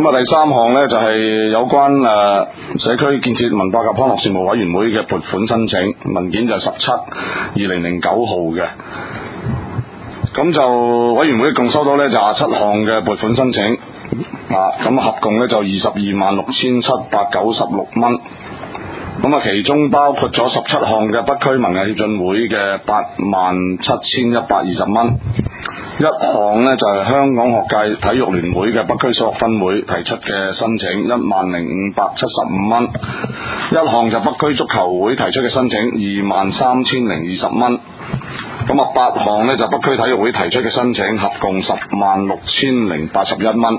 咁啊，第三項呢，就係有關社區建設文化及康樂事務委員會嘅撥款申請文件就係17/2009號嘅。咁就委員會共收到呢就27項嘅撥款申請咁合共呢就226796蚊。咁啊，其中包括咗17項嘅北區文藝協進會嘅87120蚊，一項呢就係香港學界體育聯會嘅北區小學分會提出嘅申請10575蚊，一項就北區足球會提出嘅申請23020蚊。咁啊，8項呢就北區體育會提出嘅申請合共106081蚊。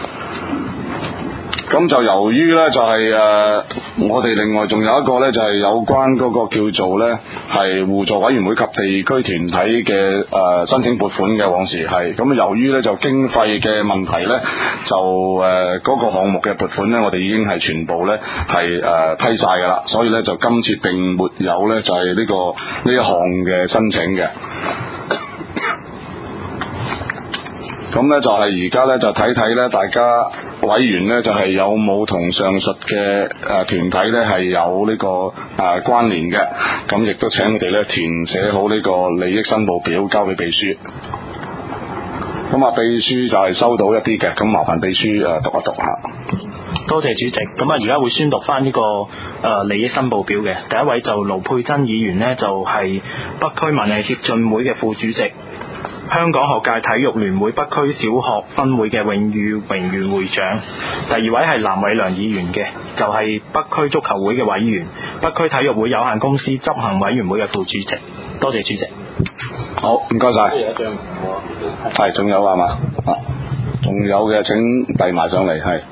咁就由於呢，就係我哋另外仲有一個呢，就係有關嗰個叫做呢，係互助委員會及地區團體嘅申請撥款嘅往時係咁，由於呢，就經費嘅問題呢，就嗰個項目嘅撥款呢，我哋已經係全部呢，係批晒㗎啦，所以呢，就今次並沒有呢，就係呢一項嘅申請嘅。咁呢，就係而家呢，就睇睇呢，大家委員呢，就係有冇同上述嘅團體呢係有呢個關聯嘅，咁亦都請佢哋呢填寫好呢個利益申報表交俾秘書。咁啊，秘書就係收到一啲嘅，咁麻煩秘書讀一讀下。 多謝主席。咁啊，而家會宣讀翻呢個利益申報表嘅。第一位就盧佩珍議員呢，就係北區文藝協進會嘅副主席，香港學界體育聯會北區小學分會嘅榮譽會長。第二位係藍偉良議員嘅，就係北區足球會嘅委員，北區體育會有限公司執行委員會嘅副主席。多謝主席。 好，唔該晒。係，仲有係嘛？仲有嘅請遞埋上嚟，係。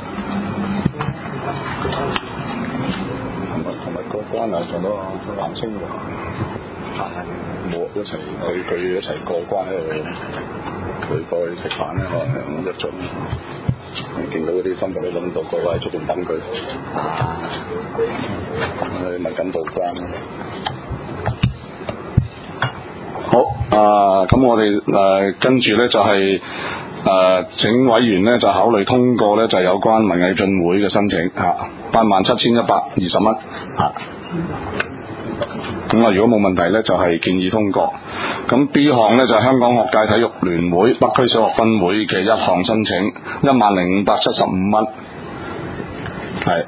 同埋過關啊，上到南星喎。冇一齊佢一齊過關咧，佢過去食飯咧，可能一早見到嗰啲新朋友諗到個位喺出邊等佢，咪緊到關。好咁我哋跟住咧就係請委員咧就考慮通過咧就係有關文藝進會嘅申請87120蚊咁啊，如果冇問題呢，就係建議通過。咁 B 項呢，就係香港學界體育聯會北區小學分會嘅一項申請10575蚊，係。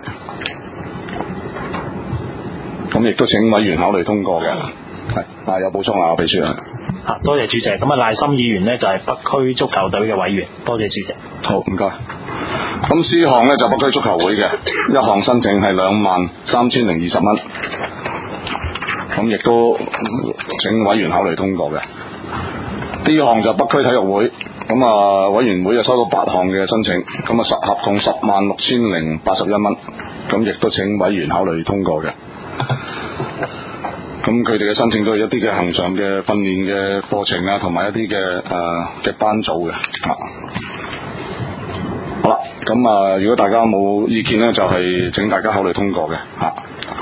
咁亦都請委員考慮通過嘅，係。有補充啊，秘書啊。 多謝主席。咁啊，賴森議員呢，就係北區足球隊嘅委員，多謝主席。 好，唔該。咁 C 項呢，就北區足球會嘅一項申請係23020蚊。咁亦都請委員考慮通過嘅。D 項就北區體育會，咁委員會就收到8項嘅申請，咁合共106081蚊，咁亦都請委員考慮通過嘅。咁佢哋嘅申請都係一啲嘅恆常嘅訓練嘅課程啊，同埋一啲嘅班組嘅。好啦，咁如果大家冇意見呢，就係請大家考慮通過嘅。